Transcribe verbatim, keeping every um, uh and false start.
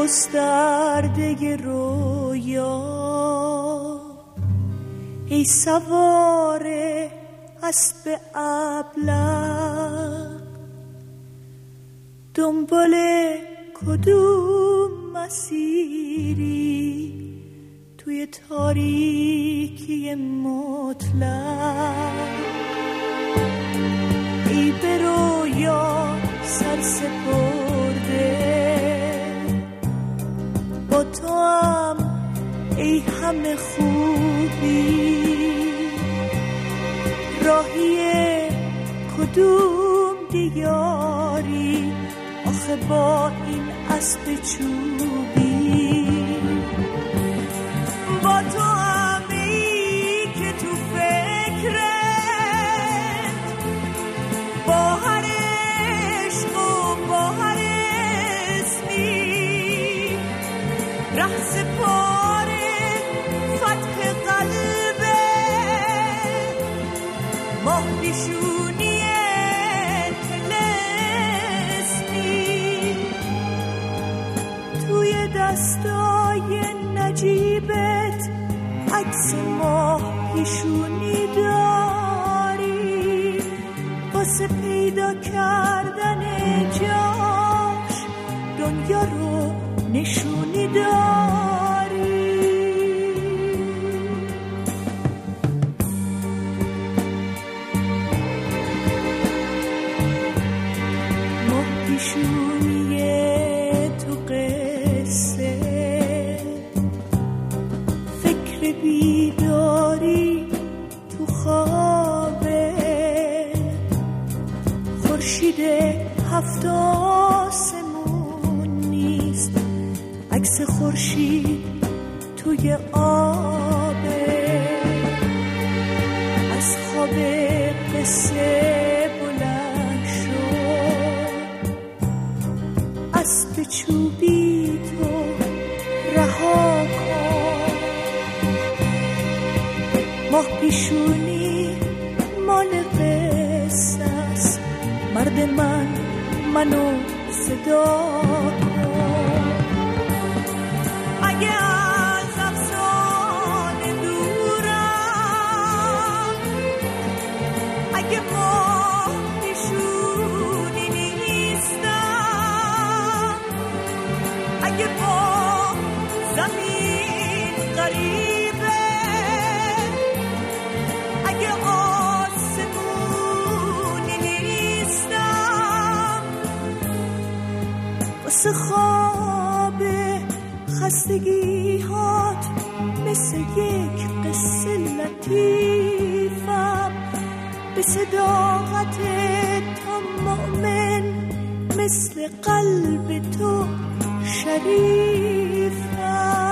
گسترده رویا، ای سوار اسب ابلق، دنبال کدوم مسیری توی تاریکی مطلق؟ ای به رویا سر سپرده، با تو هم ای همه خوبی، راهی کدوم دیاری آخه با این اسب چوبی؟ با تو هم ای که تو فکرت با هر عشق و با هر اسمی، ره سپاره فتح قلبه، ماه پیشونی طلسمی، توی دستای نجیبت عکس ماه پیشونی داری، واسه پیدا کردن جاش دنیا رو نشونی داری. ماه پیشونی تو قصه، فکر بیداری تو خوابه، خورشید هفت آسمون نیست، عکس خورشید توی آبه، از خواب قصه بلند شد، اسب چوبی تو رها کن، ماه پیشونی مال قصه است، مرد من منو صدا کن. اگه از افسانه دورم، اگه ماه پیشونی نیستم، اگه با زمین غریبه، اگه آسمونی نیستم، واسه خواب خستگی هات مثل یک قصه لطیفم، به صداقت تو مؤمن، مثل قلب تو شریفم.